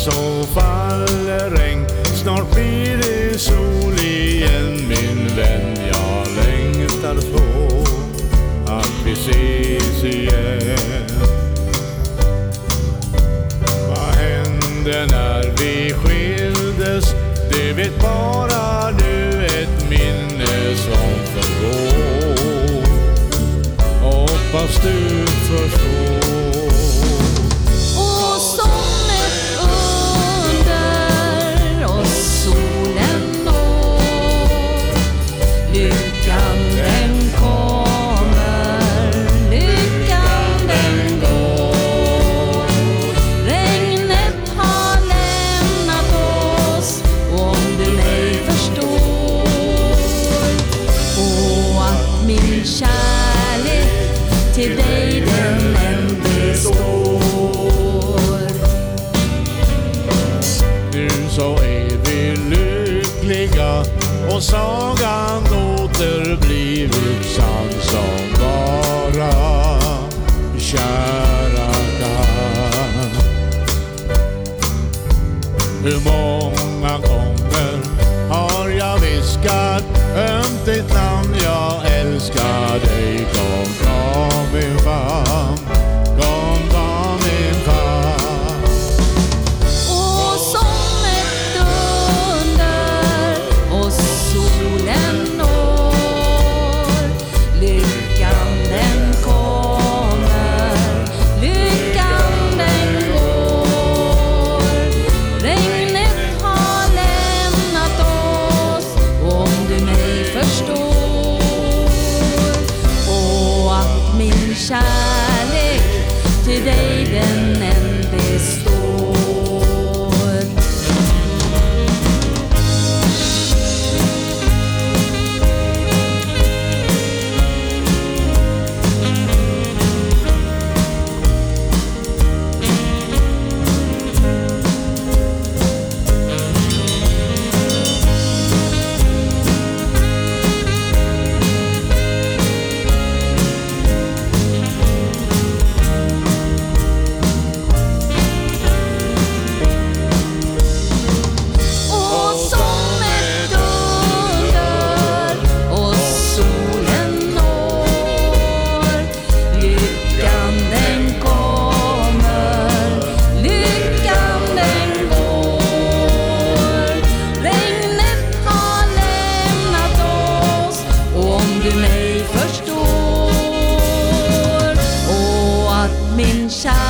så faller regn, snart blir det sol igen, min vän. Jag längtar så att vi ses igen. Vad hände när vi skildes? Det vet bara du, ett minne som förgår. Hoppas du förstår. Och som ett under och solen når, lyckan den kommer, lyckan den går. Regnet har lämnat oss, om du mig förstår. Och att min kärlek till dig den än består. Nu så är vi lyckliga och sagan återblivit sann som bara kära kan. Hur många gånger har jag viskat ömt ditt namn, jag älskar dig. Kom, kom min famn, kom, kom min famn. Och som ett under och solen når, lyckan den kommer, lyckan den går. Regnet har lämnat oss, om du mig förstår. Och att min kärlek till dig den än består. Du mig förstår. Och att min kärlek